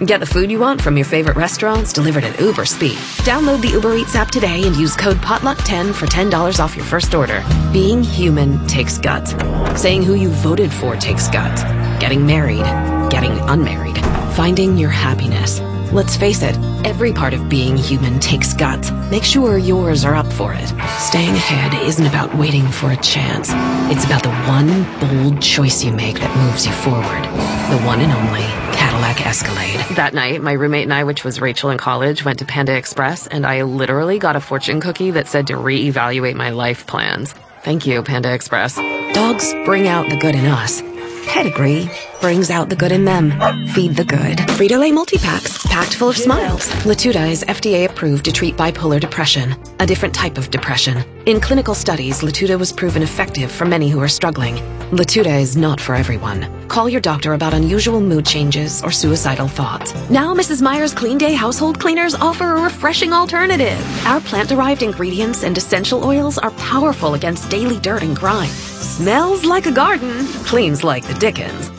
Get the food you want from your favorite restaurants delivered at Uber speed. Download the Uber Eats app today and use code POTLUCK10 for $10 off your first order. Being human takes guts. Saying who you voted for takes guts. Getting married. Getting unmarried. Finding your happiness. Let's face it, every part of being human takes guts. Make sure yours are up for it. Staying ahead isn't about waiting for a chance. It's about the one bold choice you make that moves you forward. The one and only Cadillac Escalade. That night, my roommate and I, which was Rachel in college, went to Panda Express, and I literally got a fortune cookie that said to reevaluate my life plans. Thank you, Panda Express. Dogs bring out the good in us. Pedigree brings out the good in them. Feed the good. Frito-Lay multi-packs, packed full of smiles. Latuda is FDA approved to treat bipolar depression, a different type of depression. In clinical studies, Latuda was proven effective for many who are struggling. Latuda is not for everyone. Call your doctor about unusual mood changes or suicidal thoughts. Now Mrs. Meyer's Clean Day household cleaners offer a refreshing alternative. Our plant-derived ingredients and essential oils are powerful against daily dirt and grime. Smells like a garden, cleans like the Dickens.